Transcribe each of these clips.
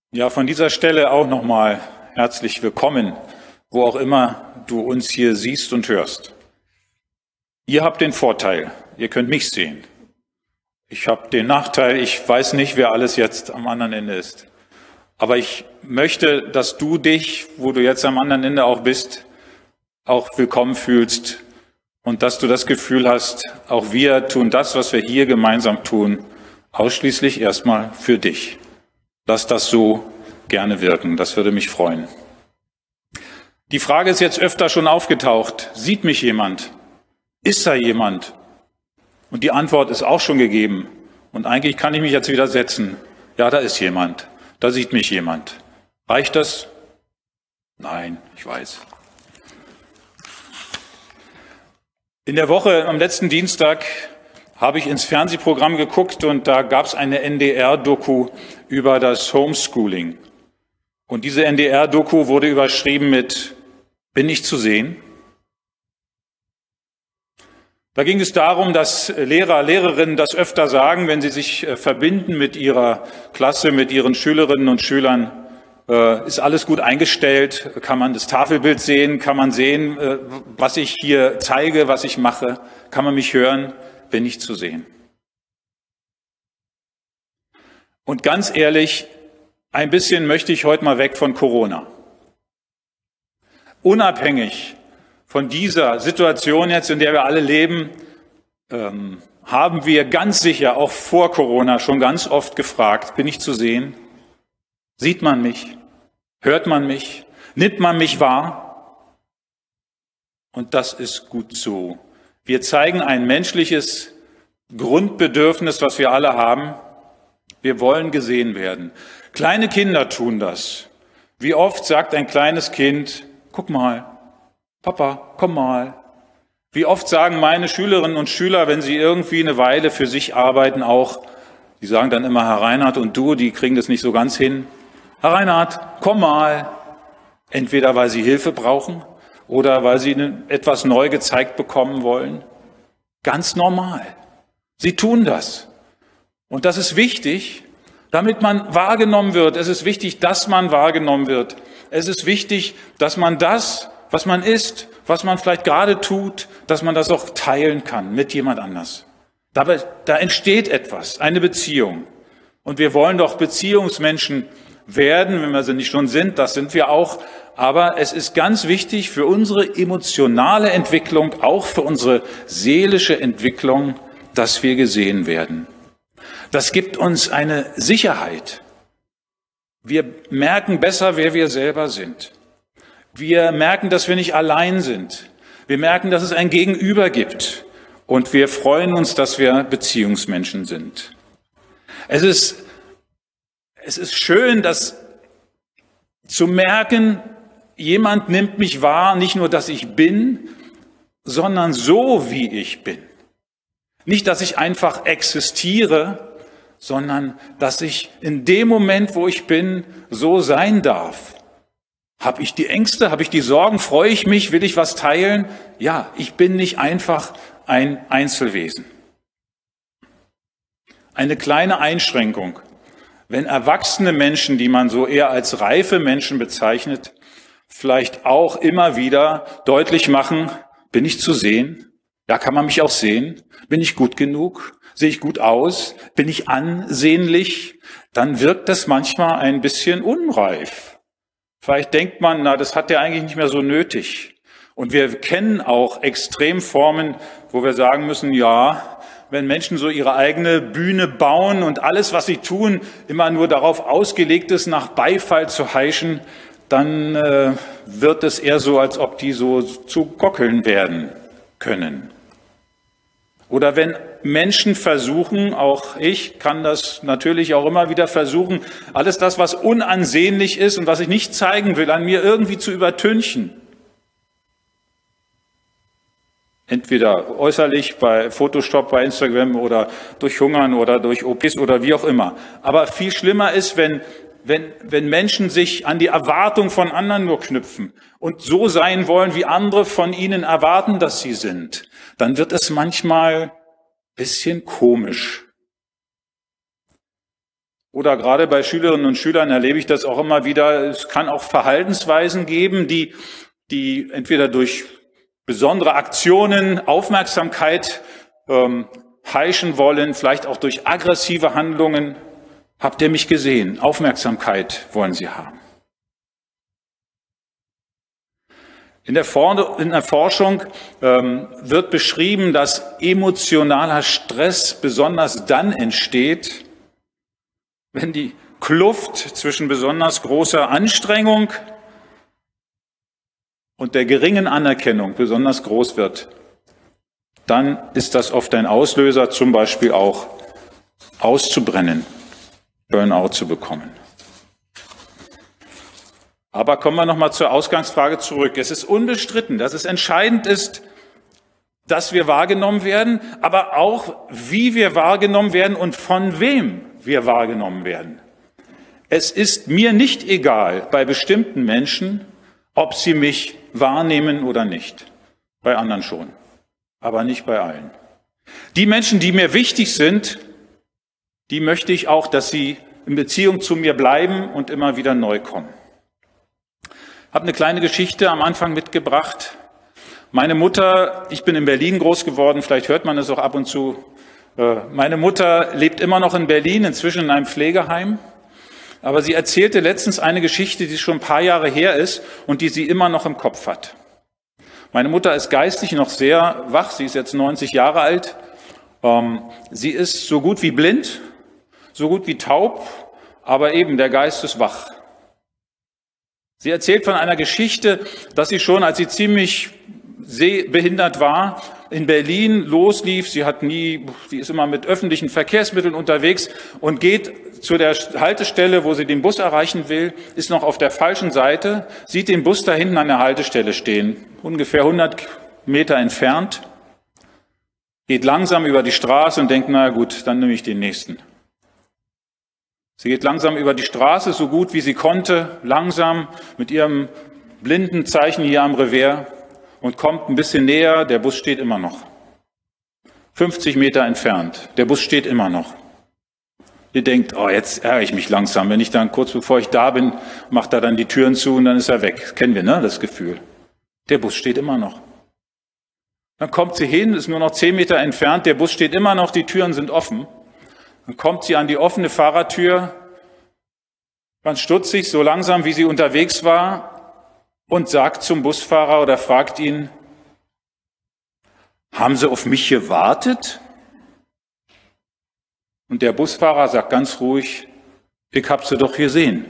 Ja, von dieser Stelle auch nochmal herzlich willkommen, wo auch immer du uns hier siehst und hörst. Ihr habt den Vorteil, ihr könnt mich sehen. Ich habe den Nachteil, ich weiß nicht, wer alles jetzt am anderen Ende ist. Aber ich möchte, dass du dich, wo du jetzt am anderen Ende auch bist, auch willkommen fühlst und dass du das Gefühl hast, auch wir tun das, was wir hier gemeinsam tun, ausschließlich erstmal für dich. Lass das so gerne wirken, das würde mich freuen. Die Frage ist jetzt öfter schon aufgetaucht, sieht mich jemand? Ist da jemand? Und die Antwort ist auch schon gegeben. Und eigentlich kann ich mich jetzt wieder setzen. Ja, da ist jemand, da sieht mich jemand. Reicht das? Nein, ich weiß. In der Woche, am letzten Dienstag, habe ich ins Fernsehprogramm geguckt und da gab es eine NDR-Doku über das Homeschooling. Und diese NDR-Doku wurde überschrieben mit "Bin ich zu sehen?" Da ging es darum, dass Lehrer, Lehrerinnen das öfter sagen, wenn sie sich verbinden mit ihrer Klasse, mit ihren Schülerinnen und Schülern. Ist alles gut eingestellt? Kann man das Tafelbild sehen? Kann man sehen, was ich hier zeige, was ich mache? Kann man mich hören? Bin ich zu sehen? Und ganz ehrlich, ein bisschen möchte ich heute mal weg von Corona. Unabhängig von dieser Situation jetzt, in der wir alle leben, haben wir ganz sicher auch vor Corona schon ganz oft gefragt, bin ich zu sehen? Sieht man mich? Hört man mich? Nimmt man mich wahr? Und das ist gut so. Wir zeigen ein menschliches Grundbedürfnis, was wir alle haben. Wir wollen gesehen werden. Kleine Kinder tun das. Wie oft sagt ein kleines Kind, guck mal, Papa, komm mal. Wie oft sagen meine Schülerinnen und Schüler, wenn sie irgendwie eine Weile für sich arbeiten, auch, die sagen dann immer, Herr Reinhardt und du, die kriegen das nicht so ganz hin. Herr Reinhardt, komm mal. Entweder weil sie Hilfe brauchen oder weil sie etwas neu gezeigt bekommen wollen. Ganz normal. Sie tun das. Und das ist wichtig, damit man wahrgenommen wird. Es ist wichtig, dass man wahrgenommen wird. Es ist wichtig, dass man das, was man ist, was man vielleicht gerade tut, dass man das auch teilen kann mit jemand anders. Dabei, da entsteht etwas, eine Beziehung. Und wir wollen doch Beziehungsmenschen werden, wenn wir sie nicht schon sind, das sind wir auch. Aber es ist ganz wichtig für unsere emotionale Entwicklung, auch für unsere seelische Entwicklung, dass wir gesehen werden. Das gibt uns eine Sicherheit. Wir merken besser, wer wir selber sind. Wir merken, dass wir nicht allein sind. Wir merken, dass es ein Gegenüber gibt. Und wir freuen uns, dass wir Beziehungsmenschen sind. Es ist schön, das zu merken, jemand nimmt mich wahr, nicht nur, dass ich bin, sondern so, wie ich bin. Nicht, dass ich einfach existiere, sondern dass ich in dem Moment, wo ich bin, so sein darf. Habe ich die Ängste, habe ich die Sorgen, freue ich mich, will ich was teilen? Ja, ich bin nicht einfach ein Einzelwesen. Eine kleine Einschränkung. Wenn erwachsene Menschen, die man so eher als reife Menschen bezeichnet, vielleicht auch immer wieder deutlich machen, bin ich zu sehen? Ja, kann man mich auch sehen? Bin ich gut genug? Sehe ich gut aus? Bin ich ansehnlich? Dann wirkt das manchmal ein bisschen unreif. Vielleicht denkt man, na, das hat der eigentlich nicht mehr so nötig. Und wir kennen auch Extremformen, wo wir sagen müssen, ja, wenn Menschen so ihre eigene Bühne bauen und alles, was sie tun, immer nur darauf ausgelegt ist, nach Beifall zu heischen, dann wird es eher so, als ob die so zu Gockeln werden können. Oder wenn Menschen versuchen, auch ich kann das natürlich auch immer wieder versuchen, alles das, was unansehnlich ist und was ich nicht zeigen will, an mir irgendwie zu übertünchen. Entweder äußerlich bei Photoshop bei Instagram oder durch Hungern oder durch OPs oder wie auch immer. Aber viel schlimmer ist, wenn Menschen sich an die Erwartung von anderen nur knüpfen und so sein wollen, wie andere von ihnen erwarten, dass sie sind, dann wird es manchmal ein bisschen komisch. Oder gerade bei Schülerinnen und Schülern erlebe ich das auch immer wieder. Es kann auch Verhaltensweisen geben, die entweder durch besondere Aktionen Aufmerksamkeit heischen wollen, vielleicht auch durch aggressive Handlungen. Habt ihr mich gesehen? Aufmerksamkeit wollen sie haben. In der Forschung wird beschrieben, dass emotionaler Stress besonders dann entsteht, wenn die Kluft zwischen besonders großer Anstrengung und der geringen Anerkennung besonders groß wird. Dann ist das oft ein Auslöser, zum Beispiel auch auszubrennen, Burnout zu bekommen. Aber kommen wir nochmal zur Ausgangsfrage zurück. Es ist unbestritten, dass es entscheidend ist, dass wir wahrgenommen werden, aber auch, wie wir wahrgenommen werden und von wem wir wahrgenommen werden. Es ist mir nicht egal bei bestimmten Menschen, ob sie mich wahrnehmen oder nicht. Bei anderen schon, aber nicht bei allen. Die Menschen, die mir wichtig sind, die möchte ich auch, dass sie in Beziehung zu mir bleiben und immer wieder neu kommen. Ich habe eine kleine Geschichte am Anfang mitgebracht. Meine Mutter, ich bin in Berlin groß geworden, vielleicht hört man es auch ab und zu. Meine Mutter lebt immer noch in Berlin, inzwischen in einem Pflegeheim. Aber sie erzählte letztens eine Geschichte, die schon ein paar Jahre her ist und die sie immer noch im Kopf hat. Meine Mutter ist geistig noch sehr wach, sie ist jetzt 90 Jahre alt. Sie ist so gut wie blind, so gut wie taub, aber eben der Geist ist wach. Sie erzählt von einer Geschichte, dass sie schon, als sie ziemlich sehbehindert war, in Berlin loslief. Sie ist immer mit öffentlichen Verkehrsmitteln unterwegs und geht zu der Haltestelle, wo sie den Bus erreichen will, ist noch auf der falschen Seite, sieht den Bus da hinten an der Haltestelle stehen, ungefähr 100 Meter entfernt, geht langsam über die Straße und denkt, na gut, dann nehme ich den nächsten. Sie geht langsam über die Straße, so gut wie sie konnte, langsam mit ihrem blinden Zeichen hier am Revers und kommt ein bisschen näher, der Bus steht immer noch. 50 Meter entfernt, der Bus steht immer noch. Ihr denkt, oh, jetzt ärgere ich mich langsam. Wenn ich dann kurz bevor ich da bin, macht er dann die Türen zu und dann ist er weg. Das kennen wir, ne, das Gefühl. Der Bus steht immer noch. Dann kommt sie hin, ist nur noch 10 Meter entfernt, der Bus steht immer noch, die Türen sind offen. Dann kommt sie an die offene Fahrertür, ganz stutzig, so langsam wie sie unterwegs war, und sagt zum Busfahrer oder fragt ihn, haben Sie auf mich gewartet? Und der Busfahrer sagt ganz ruhig, ich hab Sie doch gesehen.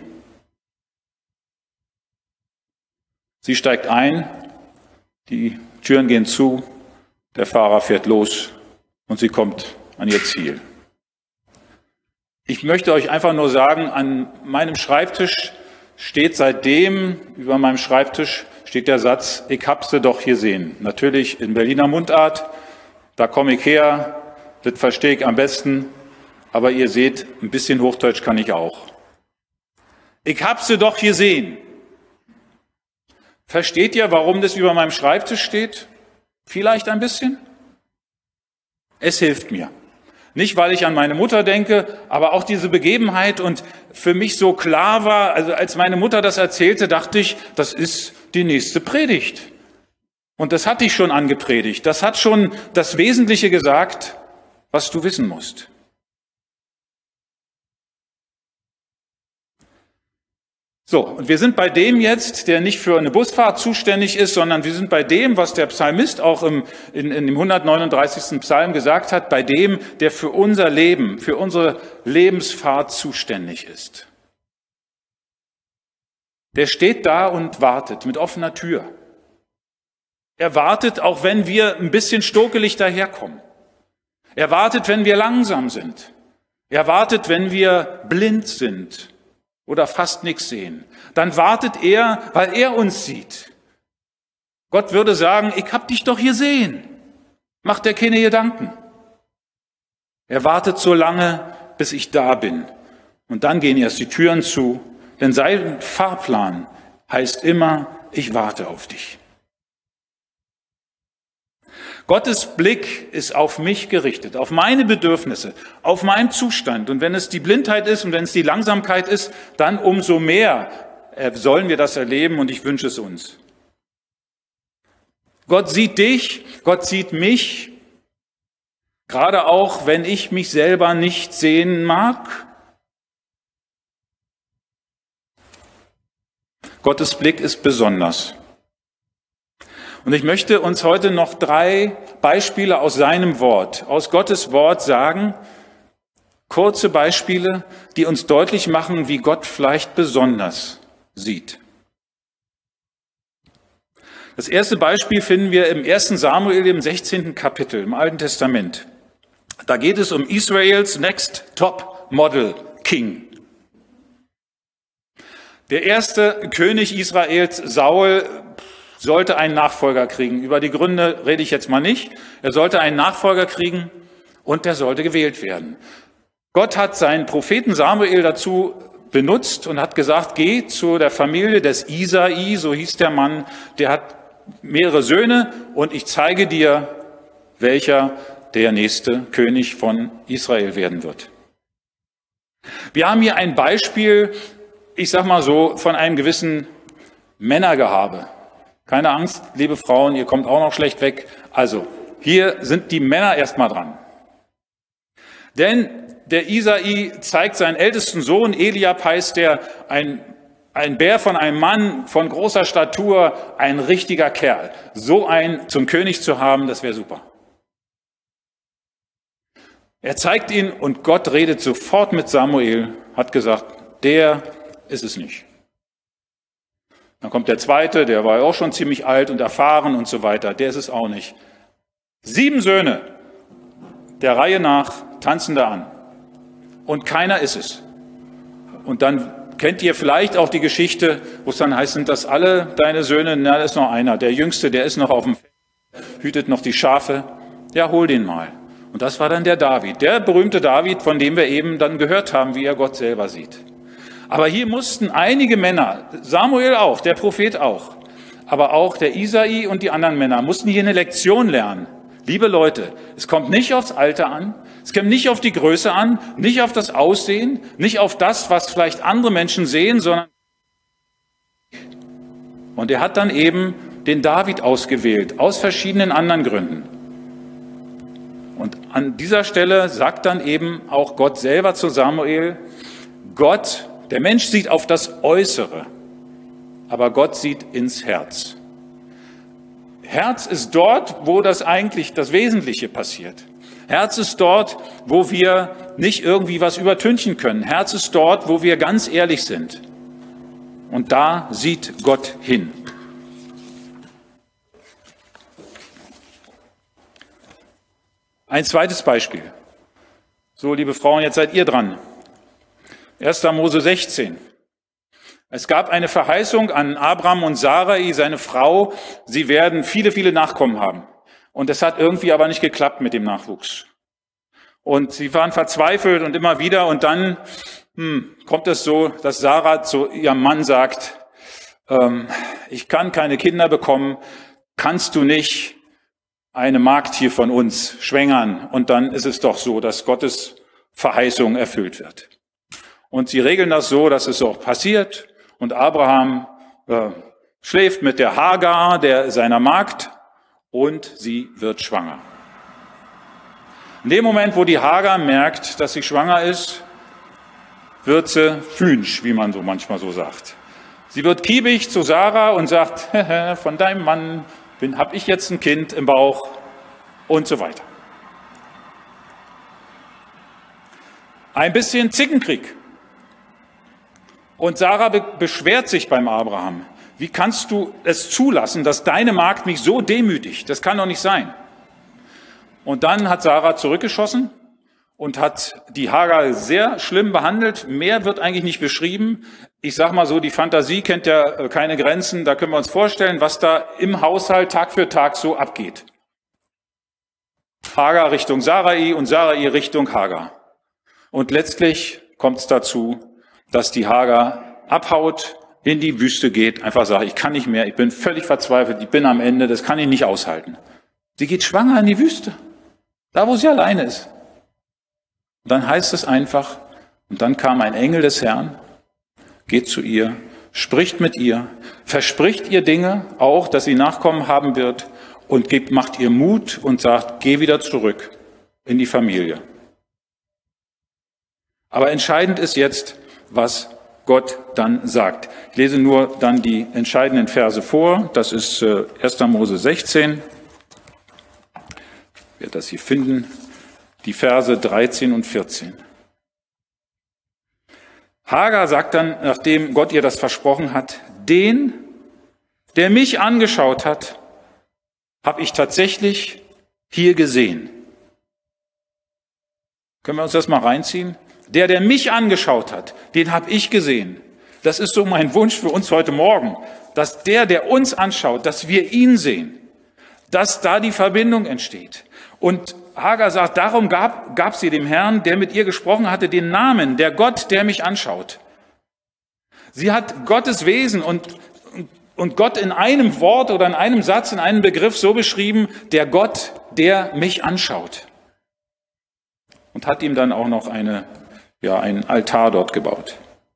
Sie steigt ein, die Türen gehen zu, der Fahrer fährt los und sie kommt an ihr Ziel. Ich möchte euch einfach nur sagen, an meinem Schreibtisch steht seitdem, über meinem Schreibtisch steht der Satz, ich hab sie doch gesehen. Natürlich in Berliner Mundart, da komme ich her, das verstehe ich am besten, aber ihr seht, ein bisschen Hochdeutsch kann ich auch. Ich hab sie doch gesehen. Versteht ihr, warum das über meinem Schreibtisch steht? Vielleicht ein bisschen? Es hilft mir. Nicht, weil ich an meine Mutter denke, aber auch diese Begebenheit und für mich so klar war, also als meine Mutter das erzählte, dachte ich, das ist die nächste Predigt. Und das hatte ich schon angepredigt. Das hat schon das Wesentliche gesagt, was du wissen musst. So, und wir sind bei dem jetzt, der nicht für eine Busfahrt zuständig ist, sondern wir sind bei dem, was der Psalmist auch in dem 139. Psalm gesagt hat, bei dem, der für unser Leben, für unsere Lebensfahrt zuständig ist. Der steht da und wartet mit offener Tür. Er wartet, auch wenn wir ein bisschen stokelig daherkommen. Er wartet, wenn wir langsam sind. Er wartet, wenn wir blind sind oder fast nichts sehen. Dann wartet er, weil er uns sieht. Gott würde sagen, ich hab dich doch gesehen. Macht dir keine Gedanken. Er wartet so lange, bis ich da bin. Und dann gehen erst die Türen zu. Denn sein Fahrplan heißt immer, ich warte auf dich. Gottes Blick ist auf mich gerichtet, auf meine Bedürfnisse, auf meinen Zustand. Und wenn es die Blindheit ist und wenn es die Langsamkeit ist, dann umso mehr sollen wir das erleben und ich wünsche es uns. Gott sieht dich, Gott sieht mich, gerade auch, wenn ich mich selber nicht sehen mag. Gottes Blick ist besonders. Und ich möchte uns heute noch 3 Beispiele aus seinem Wort, aus Gottes Wort sagen, kurze Beispiele, die uns deutlich machen, wie Gott vielleicht besonders sieht. Das erste Beispiel finden wir im 1. Samuel, im 16. Kapitel, im Alten Testament. Da geht es um Israels Next Top Model King. Der erste König Israels, Saul, sollte einen Nachfolger kriegen. Über die Gründe rede ich jetzt mal nicht. Er sollte einen Nachfolger kriegen und der sollte gewählt werden. Gott hat seinen Propheten Samuel dazu benutzt und hat gesagt, geh zu der Familie des Isai, so hieß der Mann, der hat mehrere Söhne und ich zeige dir, welcher der nächste König von Israel werden wird. Wir haben hier ein Beispiel, ich sag mal so, von einem gewissen Männergehabe. Keine Angst, liebe Frauen, ihr kommt auch noch schlecht weg. Also, hier sind die Männer erstmal dran. Denn der Isai zeigt seinen ältesten Sohn, Eliab heißt der, ein Bär von einem Mann von großer Statur, ein richtiger Kerl. So einen zum König zu haben, das wäre super. Er zeigt ihn und Gott redet sofort mit Samuel, hat gesagt, der ist es nicht. Dann kommt der zweite, der war auch schon ziemlich alt und erfahren und so weiter, der ist es auch nicht. 7 Söhne, der Reihe nach, tanzen da an. Und keiner ist es. Und dann kennt ihr vielleicht auch die Geschichte, wo es dann heißt, sind das alle deine Söhne? Na, da ist noch einer. Der Jüngste, der ist noch auf dem Feld, hütet noch die Schafe. Ja, hol den mal. Und das war dann der David, der berühmte David, von dem wir eben dann gehört haben, wie er Gott selber sieht. Aber hier mussten einige Männer, Samuel auch, der Prophet auch, aber auch der Isai und die anderen Männer, mussten hier eine Lektion lernen. Liebe Leute, es kommt nicht aufs Alter an, es kommt nicht auf die Größe an, nicht auf das Aussehen, nicht auf das, was vielleicht andere Menschen sehen, sondern und er hat dann eben den David ausgewählt, aus verschiedenen anderen Gründen. Und an dieser Stelle sagt dann eben auch Gott selber zu Samuel, Gott, der Mensch sieht auf das Äußere, aber Gott sieht ins Herz. Herz ist dort, wo das eigentlich das Wesentliche passiert. Herz ist dort, wo wir nicht irgendwie was übertünchen können. Herz ist dort, wo wir ganz ehrlich sind. Und da sieht Gott hin. Ein zweites Beispiel. So, liebe Frauen, jetzt seid ihr dran. 1. Mose 16. Es gab eine Verheißung an Abraham und Sarai, seine Frau, sie werden viele, viele Nachkommen haben. Und es hat irgendwie aber nicht geklappt mit dem Nachwuchs. Und sie waren verzweifelt und immer wieder. Und dann kommt es so, dass Sarah zu ihrem Mann sagt, ich kann keine Kinder bekommen, kannst du nicht eine Magd hier von uns schwängern? Und dann ist es doch so, dass Gottes Verheißung erfüllt wird. Und sie regeln das so, dass es auch passiert. Und Abraham schläft mit der Hagar, seiner Magd, und sie wird schwanger. In dem Moment, wo die Hagar merkt, dass sie schwanger ist, wird sie fünsch, wie man so manchmal so sagt. Sie wird kiebig zu Sarah und sagt, von deinem Mann habe ich jetzt ein Kind im Bauch und so weiter. Ein bisschen Zickenkrieg. Und Sarah beschwert sich beim Abraham. Wie kannst du es zulassen, dass deine Magd mich so demütigt? Das kann doch nicht sein. Und dann hat Sarah zurückgeschossen und hat die Hagar sehr schlimm behandelt. Mehr wird eigentlich nicht beschrieben. Ich sag mal so, die Fantasie kennt ja keine Grenzen. Da können wir uns vorstellen, was da im Haushalt Tag für Tag so abgeht. Hagar Richtung Sarai und Sarai Richtung Hagar. Und letztlich kommt es dazu, dass die Hagar abhaut, in die Wüste geht, einfach sagt, ich kann nicht mehr, ich bin völlig verzweifelt, ich bin am Ende, das kann ich nicht aushalten. Sie geht schwanger in die Wüste, da wo sie alleine ist. Und dann heißt es einfach, und dann kam ein Engel des Herrn, geht zu ihr, spricht mit ihr, verspricht ihr Dinge, auch, dass sie Nachkommen haben wird, und macht ihr Mut und sagt, geh wieder zurück in die Familie. Aber entscheidend ist jetzt, was Gott dann sagt. Ich lese nur dann die entscheidenden Verse vor. Das ist 1. Mose 16. Ich werde das hier finden. Die Verse 13 und 14. Hagar sagt dann, nachdem Gott ihr das versprochen hat, den, der mich angeschaut hat, habe ich tatsächlich hier gesehen. Können wir uns das mal reinziehen? Der mich angeschaut hat, den habe ich gesehen. Das ist so mein Wunsch für uns heute Morgen, dass der uns anschaut, dass wir ihn sehen, dass da die Verbindung entsteht. Und Hagar sagt, darum gab sie dem Herrn, der mit ihr gesprochen hatte, den Namen, der Gott, der mich anschaut. Sie hat Gottes Wesen und Gott in einem Wort oder in einem Satz, in einem Begriff so beschrieben, der Gott, der mich anschaut. Und hat ihm dann auch noch einen Altar dort gebaut.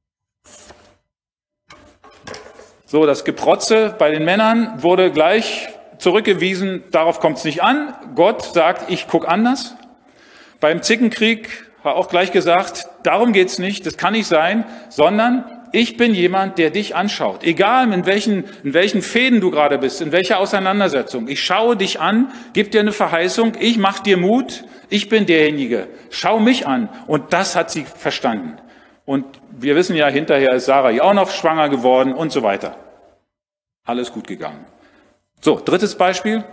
So, das Geprotze bei den Männern wurde gleich zurückgewiesen, darauf kommt es nicht an. Gott sagt, ich gucke anders. Beim Zickenkrieg war auch gleich gesagt, darum geht's nicht, das kann nicht sein, sondern ich bin jemand, der dich anschaut. Egal, in welchen Fäden du gerade bist, in welcher Auseinandersetzung. Ich schaue dich an, gebe dir eine Verheißung, ich mache dir Mut, ich bin derjenige. Schau mich an. Und das hat sie verstanden. Und wir wissen ja, hinterher ist Sarah ja auch noch schwanger geworden und so weiter. Alles gut gegangen. So, drittes Beispiel.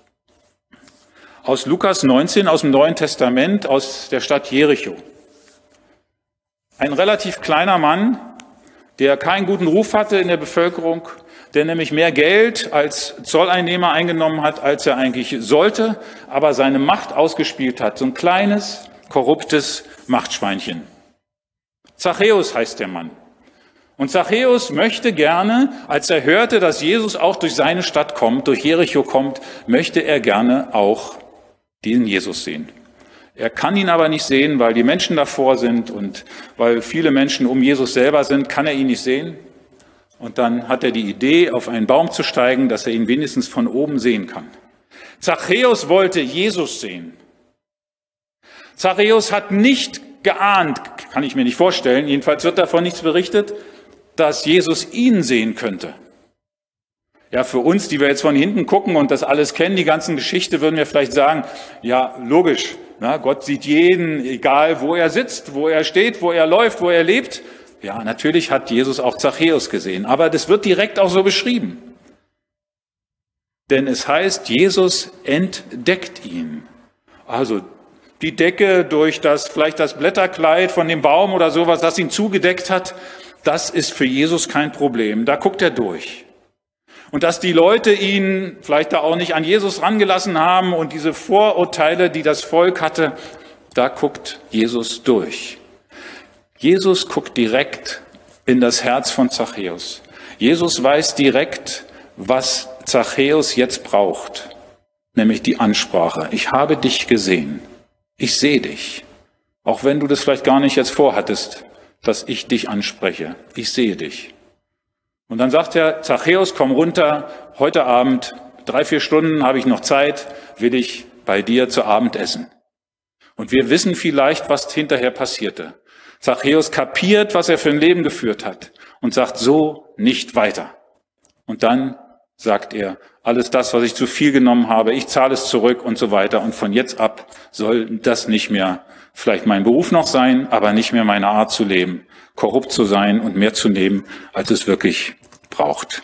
Aus Lukas 19, aus dem Neuen Testament, aus der Stadt Jericho. Ein relativ kleiner Mann, der keinen guten Ruf hatte in der Bevölkerung, der nämlich mehr Geld als Zolleinnehmer eingenommen hat, als er eigentlich sollte, aber seine Macht ausgespielt hat. So ein kleines, korruptes Machtschweinchen. Zachäus heißt der Mann. Und Zachäus möchte gerne, als er hörte, dass Jesus auch durch seine Stadt kommt, durch Jericho kommt, möchte er gerne auch den Jesus sehen. Er kann ihn aber nicht sehen, weil die Menschen davor sind und weil viele Menschen um Jesus selber sind, kann er ihn nicht sehen. Und dann hat er die Idee, auf einen Baum zu steigen, dass er ihn wenigstens von oben sehen kann. Zachäus wollte Jesus sehen. Zachäus hat nicht geahnt, kann ich mir nicht vorstellen, jedenfalls wird davon nichts berichtet, dass Jesus ihn sehen könnte. Ja, für uns, die wir jetzt von hinten gucken und das alles kennen, die ganzen Geschichte, würden wir vielleicht sagen, ja, logisch, na, Gott sieht jeden, egal wo er sitzt, wo er steht, wo er läuft, wo er lebt. Ja, natürlich hat Jesus auch Zachäus gesehen, aber das wird direkt auch so beschrieben. Denn es heißt, Jesus entdeckt ihn. Also die Decke durch vielleicht das Blätterkleid von dem Baum oder sowas, das ihn zugedeckt hat, das ist für Jesus kein Problem. Da guckt er durch. Und dass die Leute ihn vielleicht da auch nicht an Jesus rangelassen haben und diese Vorurteile, die das Volk hatte, da guckt Jesus durch. Jesus guckt direkt in das Herz von Zachäus. Jesus weiß direkt, was Zachäus jetzt braucht, nämlich die Ansprache. Ich habe dich gesehen. Ich sehe dich. Auch wenn du das vielleicht gar nicht jetzt vorhattest, dass ich dich anspreche. Ich sehe dich. Und dann sagt er, Zachäus, komm runter, heute Abend, 3-4 Stunden habe ich noch Zeit, will ich bei dir zu Abend essen. Und wir wissen vielleicht, was hinterher passierte. Zachäus kapiert, was er für ein Leben geführt hat und sagt so nicht weiter. Und dann sagt er, alles das, was ich zu viel genommen habe, ich zahle es zurück und so weiter. Und von jetzt ab soll das nicht mehr vielleicht mein Beruf noch sein, aber nicht mehr meine Art zu leben, korrupt zu sein und mehr zu nehmen, als es wirklich braucht.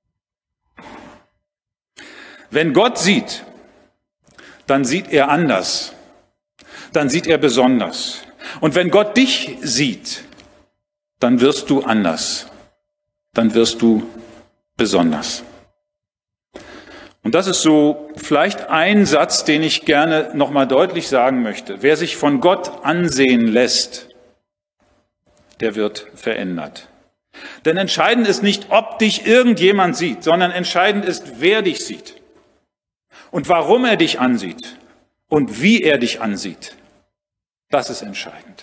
Wenn Gott sieht, dann sieht er anders. Dann sieht er besonders. Und wenn Gott dich sieht, dann wirst du anders. Dann wirst du besonders. Und das ist so vielleicht ein Satz, den ich gerne nochmal deutlich sagen möchte. Wer sich von Gott ansehen lässt, der wird verändert. Denn entscheidend ist nicht, ob dich irgendjemand sieht, sondern entscheidend ist, wer dich sieht. Und warum er dich ansieht und wie er dich ansieht, das ist entscheidend.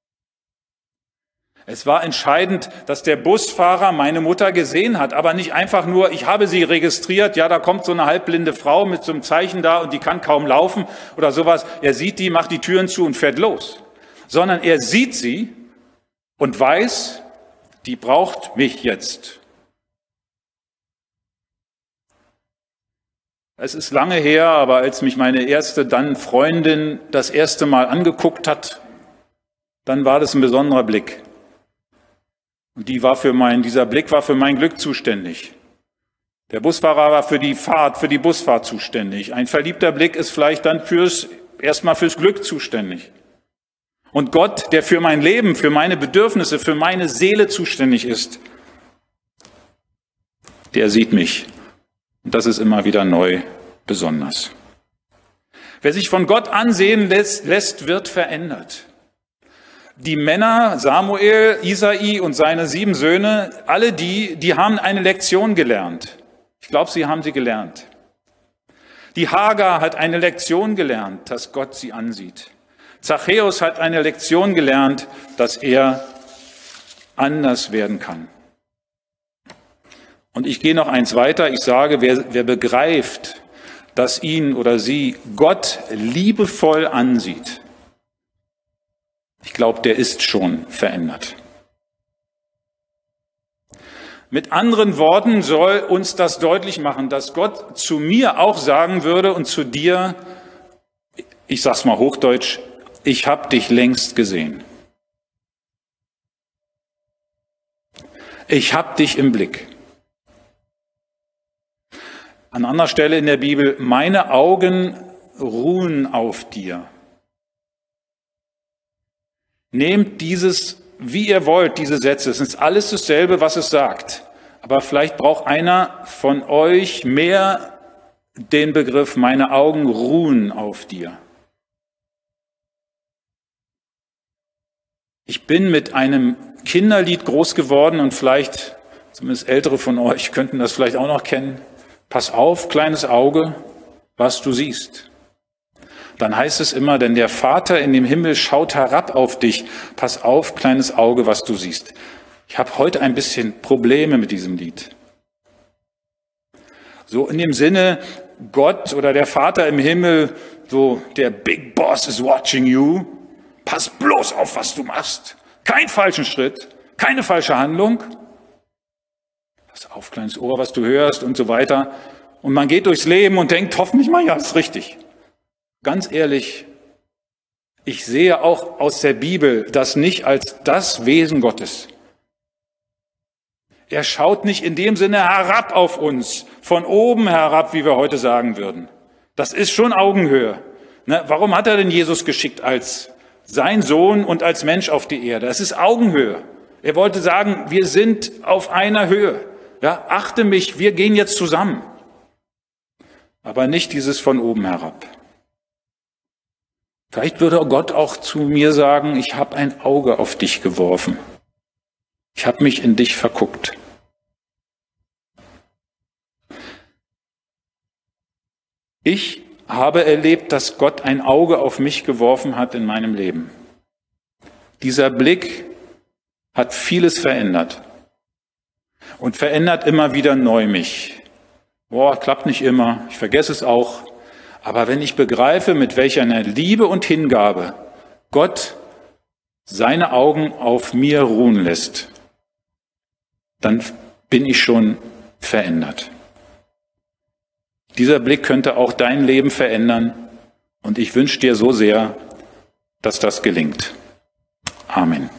Es war entscheidend, dass der Busfahrer meine Mutter gesehen hat, aber nicht einfach nur, ich habe sie registriert, ja, da kommt so eine halbblinde Frau mit so einem Zeichen da und die kann kaum laufen oder sowas. Er sieht die, macht die Türen zu und fährt los. Sondern er sieht sie und weiß, die braucht mich jetzt. Es ist lange her, aber als mich meine erste dann Freundin das erste Mal angeguckt hat, dann war das ein besonderer Blick. Und dieser Blick war für mein Glück zuständig. Der Busfahrer war für die Busfahrt zuständig. Ein verliebter Blick ist vielleicht dann erstmal fürs Glück zuständig. Und Gott, der für mein Leben, für meine Bedürfnisse, für meine Seele zuständig ist, der sieht mich. Und das ist immer wieder neu besonders. Wer sich von Gott ansehen lässt, wird verändert. Die Männer, Samuel, Isai und seine 7 Söhne, alle die haben eine Lektion gelernt. Ich glaube, sie haben sie gelernt. Die Hagar hat eine Lektion gelernt, dass Gott sie ansieht. Zachäus hat eine Lektion gelernt, dass er anders werden kann. Und ich gehe noch eins weiter. Ich sage, wer begreift, dass ihn oder sie Gott liebevoll ansieht, ich glaube, der ist schon verändert. Mit anderen Worten soll uns das deutlich machen, dass Gott zu mir auch sagen würde und zu dir, ich sag's mal hochdeutsch, ich habe dich längst gesehen. Ich habe dich im Blick. An anderer Stelle in der Bibel, meine Augen ruhen auf dir. Nehmt dieses, wie ihr wollt, diese Sätze. Es ist alles dasselbe, was es sagt. Aber vielleicht braucht einer von euch mehr den Begriff, meine Augen ruhen auf dir. Ich bin mit einem Kinderlied groß geworden und vielleicht, zumindest Ältere von euch, könnten das vielleicht auch noch kennen. Pass auf, kleines Auge, was du siehst. Dann heißt es immer, denn der Vater in dem Himmel schaut herab auf dich. Pass auf, kleines Auge, was du siehst. Ich habe heute ein bisschen Probleme mit diesem Lied. So in dem Sinne, Gott oder der Vater im Himmel, so der Big Boss is watching you. Pass bloß auf, was du machst. Keinen falschen Schritt, keine falsche Handlung. Pass auf, kleines Ohr, was du hörst und so weiter. Und man geht durchs Leben und denkt, hoffentlich mal, ja, ist richtig. Ganz ehrlich, ich sehe auch aus der Bibel das nicht als das Wesen Gottes. Er schaut nicht in dem Sinne herab auf uns, von oben herab, wie wir heute sagen würden. Das ist schon Augenhöhe. Ne? Warum hat er denn Jesus geschickt als sein Sohn und als Mensch auf die Erde? Das ist Augenhöhe. Er wollte sagen, wir sind auf einer Höhe. Ja, achte mich, wir gehen jetzt zusammen. Aber nicht dieses von oben herab. Vielleicht würde Gott auch zu mir sagen, ich habe ein Auge auf dich geworfen. Ich habe mich in dich verguckt. Ich habe erlebt, dass Gott ein Auge auf mich geworfen hat in meinem Leben. Dieser Blick hat vieles verändert und verändert immer wieder neu mich. Klappt nicht immer, ich vergesse es auch. Aber wenn ich begreife, mit welcher Liebe und Hingabe Gott seine Augen auf mir ruhen lässt, dann bin ich schon verändert. Dieser Blick könnte auch dein Leben verändern und ich wünsche dir so sehr, dass das gelingt. Amen.